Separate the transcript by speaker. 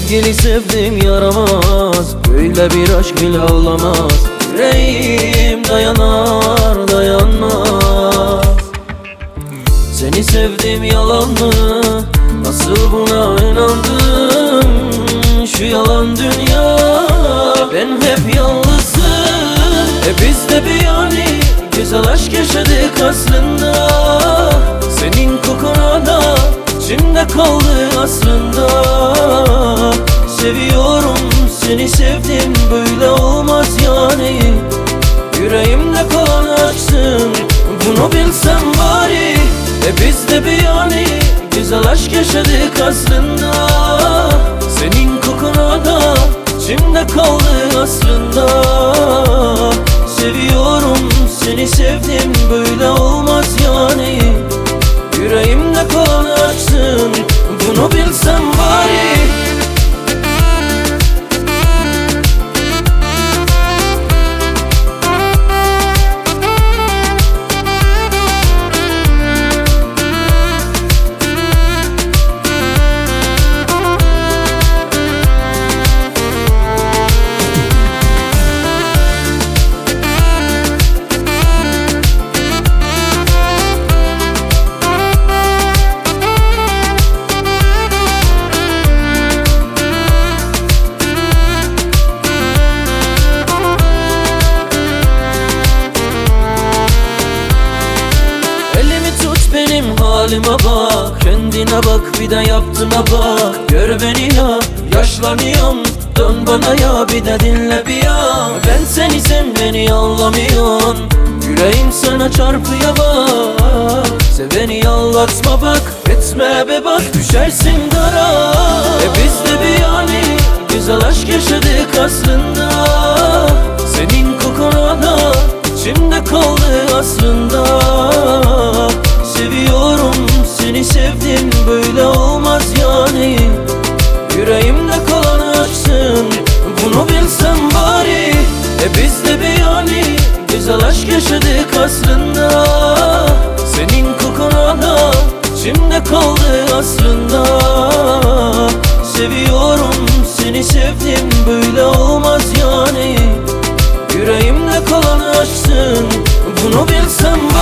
Speaker 1: Sevgili sevdim yaramaz, böyle bir aşk bile olamaz. Yüreğim dayanar dayanmaz. Seni sevdim yalan mı? Nasıl buna inandım? Şu yalan dünya, ben hep yalnızım. Biz de bir yani güzel aşk yaşadık aslında. Senin kokuna da içimde kaldı aslında. Seviyorum seni sevdim, böyle olmaz yani. Yüreğimde kalan aşksın, bunu bilsem bari. Biz de bir yani güzel aşk yaşadık aslında. Senin kokuna da içimde kaldı aslında. Seviyorum seni sevdim, böyle olmaz yani. Yüreğimde kalan aşksın, bunu bilsem bari.
Speaker 2: Benim halime bak, kendine bak, bir de yaptığına bak. Gör beni ya, yaşlanıyorum, dön bana ya, bir de dinle bir ya. Ben seni, sen beni anlamıyorsun, yüreğim sana çarpıyor bak. Seveni yallatma bak, etme be bak, düşersin dara. Biz de bir yani güzel aşk yaşadık aslında. Senin kokuna da içimde kaldı aslında. Seviyorum seni sevdim, böyle olmaz yani. Yüreğimde kalan aşksın, bunu bilsem bari. Biz de bir yani güzel aşk yaşadık aslında. Senin kokuna da içimde kaldı aslında. Seviyorum seni sevdim, böyle olmaz yani. Yüreğimde kalan aşksın, bunu bilsem bari.